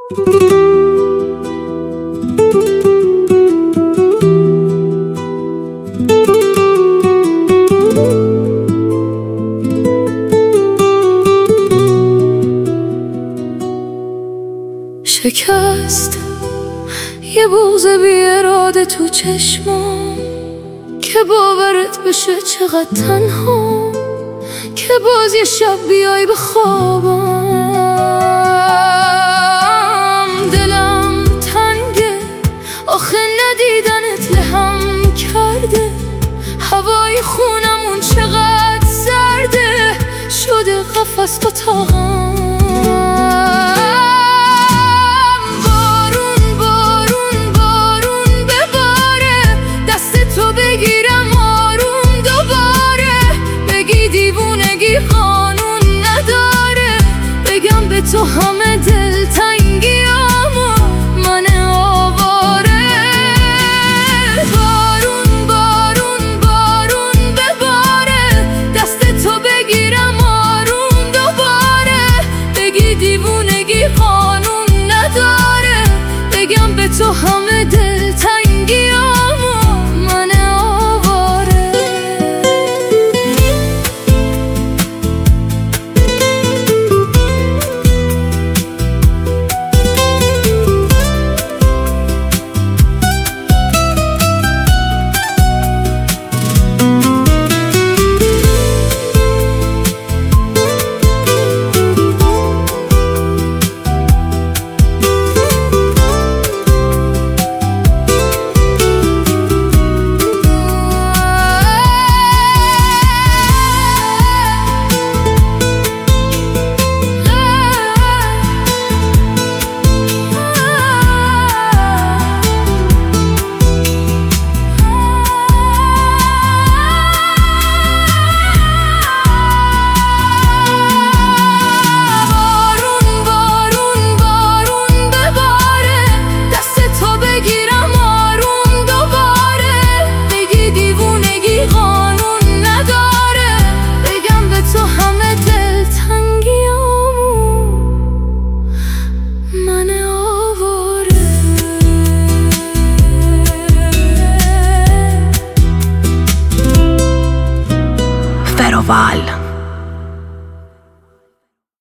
شکست یه بغض بی اراده تو چشمام که باورت بشه چقدر تنها، که باز یه شب بیای به خوابم. دلم تنگه آخه ندیدنت لهم کرده، هوای خونمون چقدر سرده شده قفس اتاقم. تو همه دلتنگیامو من آواره. بارون بارون بارون بباره، دست تو بگیرم آروم دوباره. بگی دیوونگی قانون نداره، بگم به تو همه دلتنگیامو من آواره. Feroval.